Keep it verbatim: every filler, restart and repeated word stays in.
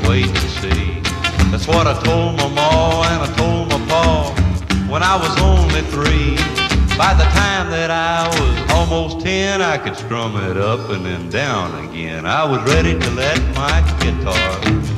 wait and see. That's what I told my ma and I told my pa when I was only three. By the time that I was almost ten, I could strum it up and then down again. I was ready to let my guitar